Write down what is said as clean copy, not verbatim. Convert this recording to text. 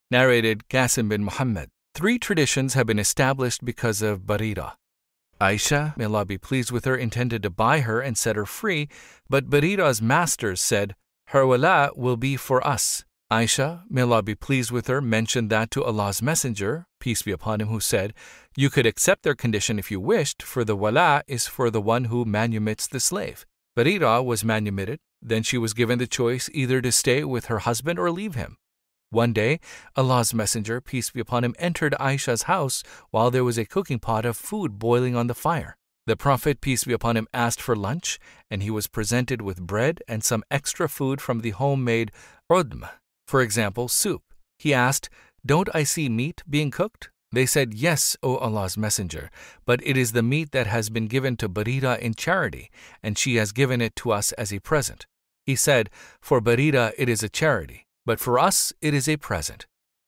Narrated Qasim bin Muhammad. 3 traditions have been established because of Barira. Aisha, may Allah be pleased with her, intended to buy her and set her free, but Barira's masters said, her wala will be for us. Aisha, may Allah be pleased with her, mentioned that to Allah's Messenger, peace be upon him, who said, you could accept their condition if you wished, for the wala is for the one who manumits the slave. Barira was manumitted, then she was given the choice either to stay with her husband or leave him. One day, Allah's Messenger, peace be upon him, entered Aisha's house while there was a cooking pot of food boiling on the fire. The Prophet, peace be upon him, asked for lunch, and he was presented with bread and some extra food from the homemade udm, for example, soup. He asked, don't I see meat being cooked? They said, yes, O Allah's Messenger, but it is the meat that has been given to Barira in charity, and she has given it to us as a present. He said, for Barira it is a charity, but for us it is a present.